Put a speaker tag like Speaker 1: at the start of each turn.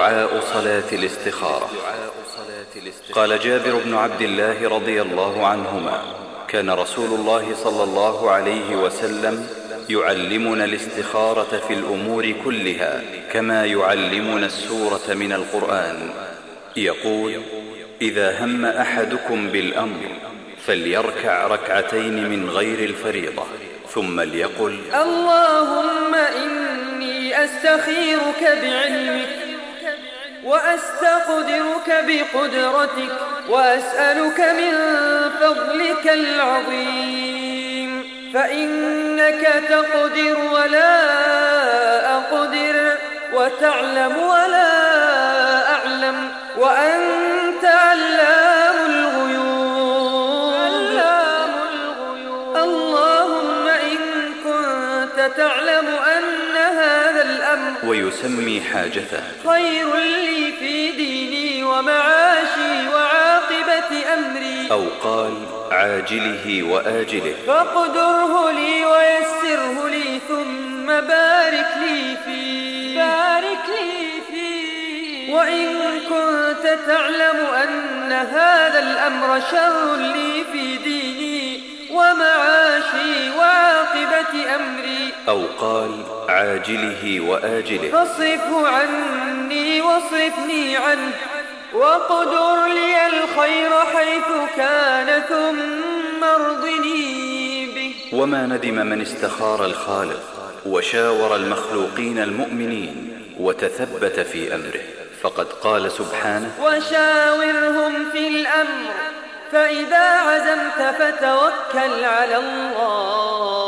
Speaker 1: دعاء صلاة الاستخارة. قال جابر بن عبد الله رضي الله عنهما: كان رسول الله صلى الله عليه وسلم يعلمنا الاستخارة في الأمور كلها كما يعلمنا السورة من القرآن. يقول: إذا هم أحدكم بالأمر فليركع ركعتين من غير الفريضة، ثم ليقل:
Speaker 2: اللهم إني أستخيرك بعلمك وأستقدرك بقدرتك وأسألك من فضلك العظيم، فإنك تقدر ولا أقدر، وتعلم ولا أعلم، وأنت علام الغيوب. اللهم إن كنت تعلم أن هذا الأمر،
Speaker 1: ويسمي حاجته،
Speaker 2: خير لي في ديني ومعاشي وعاقبة أمري،
Speaker 1: أو قال عاجله وآجله،
Speaker 2: فاقدره لي ويسره لي، ثم بارك لي فيه. وإن كنت تعلم أن هذا الأمر شر لي في ديني ومعاشي وعاقبة أمري،
Speaker 1: أو قال عاجله وآجله،
Speaker 2: فاصرفه عني واصرفني عنه، واقدر لي الخير حيث كان، ثم ارضني به.
Speaker 1: وما ندم من استخار الخالق وشاور المخلوقين المؤمنين وتثبت في أمره، فقد قال سبحانه:
Speaker 2: وشاورهم في الأمر، فإذا عزمت فتوكل على الله